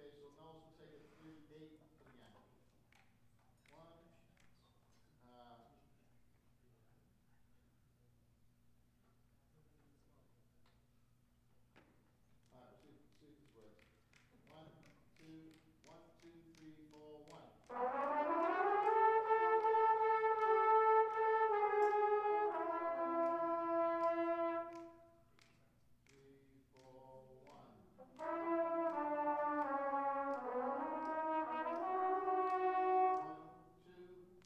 Okay, so Mel's will take it 38 to the end. One, all right, see if this works. One, two, 3, 4, 1. Three, four, one. One, two.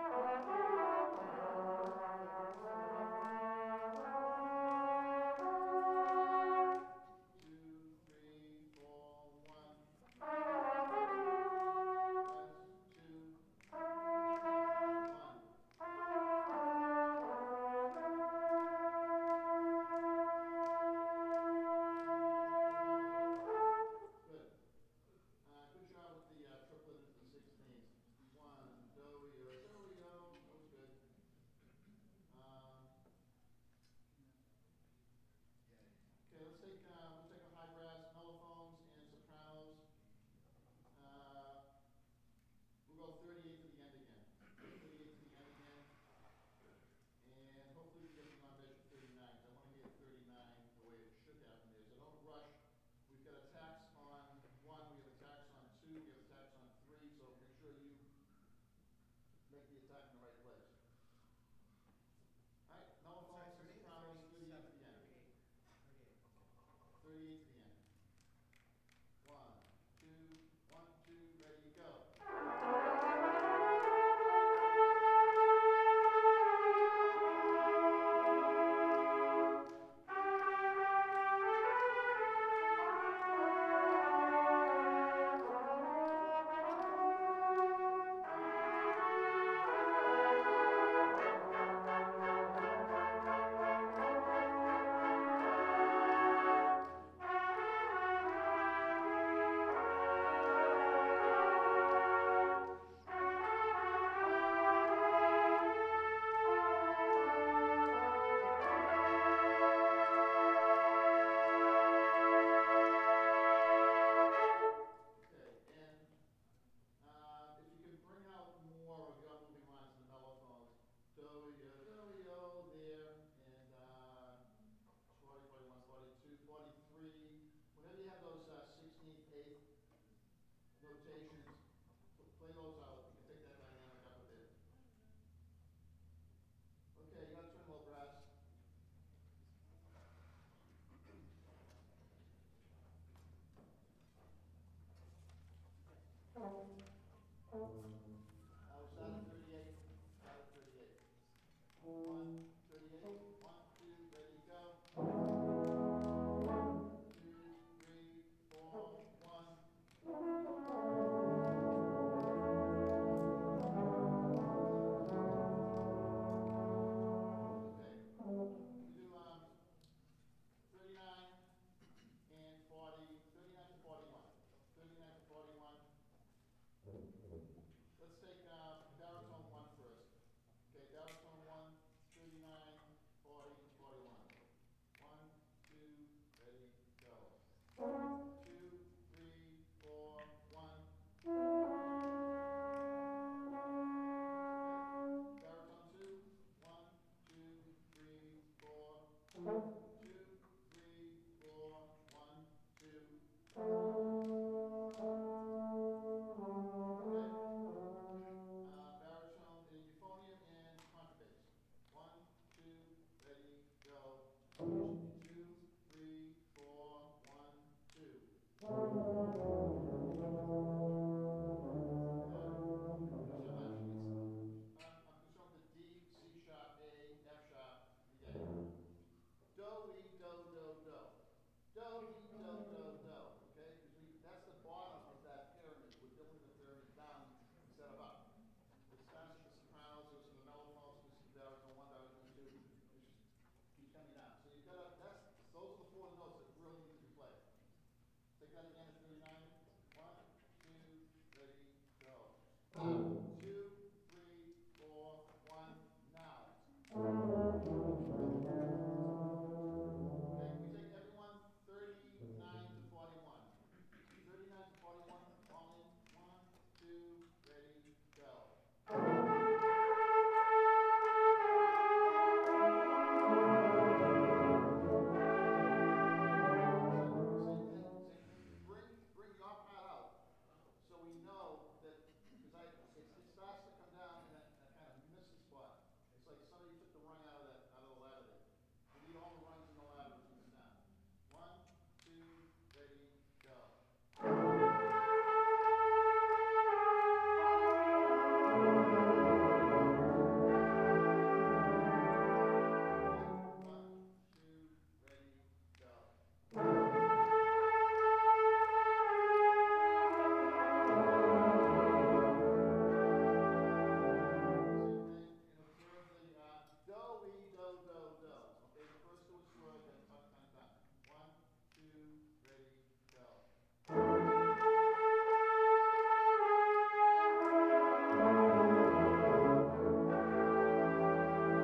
Two, three, four, one. Rest, two, one. Good. Good job with the triplet into the 16s. One, do-yo, do-yo. That was good. Okay, let's take we'll take a high brass, mellophones, and sopranos. We'll go 38 to the end again. 38 to the end again. And hopefully we get beyond measure 39. I want to get 39 the way it should happen there. So don't rush. We've got a tax on 1, we have a tax on 2, we have a tax on 3, so make sure you make the attack in the right place. All right, mellophones and sopranos, 38 to the end. 38 to the